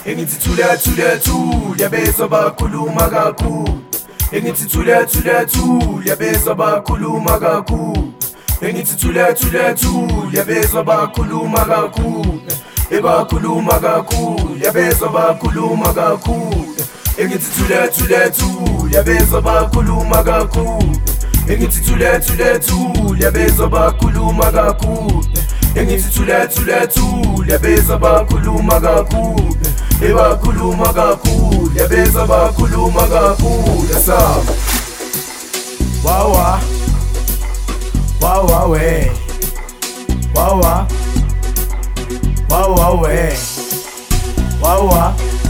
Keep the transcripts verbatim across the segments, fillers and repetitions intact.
engithi thula thula thula bezwa bakhuluma kakhulu engithi thula thula thula bezwa bakhuluma kakhulu engithi thula thula thula bezwa bakhuluma kakhulu ebakhuluma kakhulu yabezwa bakhuluma kakhulu engithi thula thula thula bezwa bakhuluma kakhulu engithi thula thula thula bezwa bakhuluma kakhulu engithi thula thula thula bezwa bakhuluma kakhulu ebakhuluma kakhulu yabezwa bakhuluma kakhulu yasa wawa wawa we wawa wawa we wawa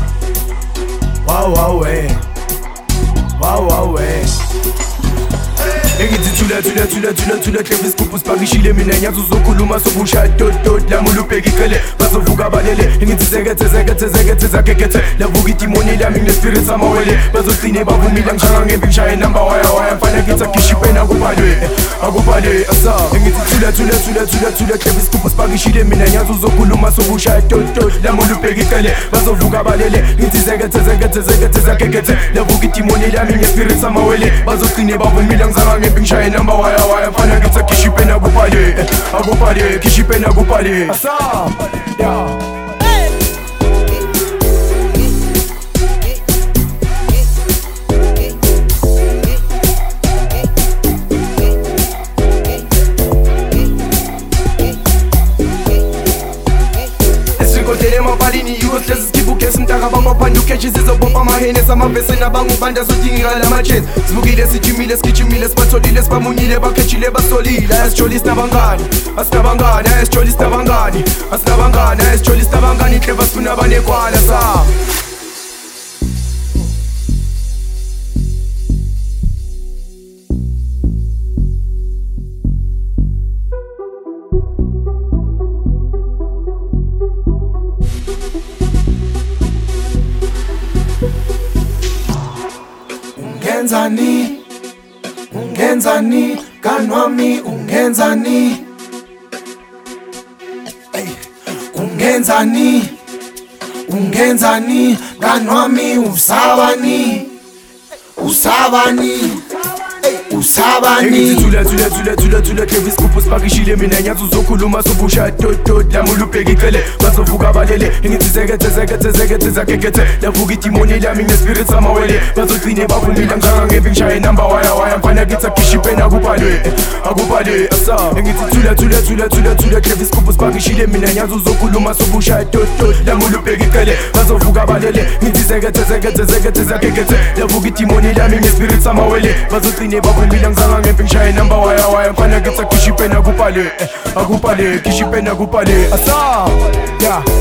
wawa we wawa we engithi thula thula thula thula thula Clevis Scoop sipakishile mina nyazo zokhuluma sobusha dot dot lamulo ubheka iqele bazovuka balele engithi zekethe zekethe zekethe zakekethe lavuka idimoni lami ngespirit samawele bazogcine bavumile ngishaya ngembi ngishaye number waya waya mfana ngithi akishipena akubhalwe akubhalwe asa engithi thula thula thula thula thula Clevis Scoop sipakishile mina nyazo zokhuluma sobusha dot dot lamulo ubheka iqele bazovuka balele ngithi zekethe zekethe zekethe zakekethe lavuka idimoni lami ngespirit samawele bazogcine bavumile ngishaya ngishaye number waya waya mfana ngithi akishipena akubhalwe akubhalwe kishipena akubhalwe asa yeah Palini youth let's keep ukes mtaka bangopanda uketshi sizobopha amahene samavese nabangubanda zodingeka lamachase sivukile sijimile sigichimile sibatholile sibamunyile bakhetshile basolile ayasijolisa nabangani asinabangani ayasijolisa nabangani asinabangani ayasijolisa nabangani hle basifuna abanekwala sa Ungenzani, ungenzani, kanwami ungenzani hey. Ungenzani, ungenzani, kanwami usabani Usabani hey. Usabani engithi thula thula thula thula thula Clevis Scoop sipakishile mina nyazo zokhuluma sobusha dot dot lamulo ubheka iqele bazovuka balele engithi zekethe zekethe zekethe zakekethe lavuka idimoni lami ngespirit samawele bazogcine bavumile ngishaya ngembi ngishaye number waya waya mfana ngithi akishipena akubhalwe akubhalwe asa engithi thula thula thula thula thula Clevis Scoop sipakishile mina nyazo zokhuluma sobusha dot dot lamulo ubheka iqele bazovuka balele ngithi zekethe zekethe zekethe zakekethe lavuka idimoni lami ngespirit samawele bazogcine bavumile ngizanga ngembi ngishaye number waya waya mfana ngithi akishipena akubhalwe akubhalwe kishipena akubhalwe asa yeah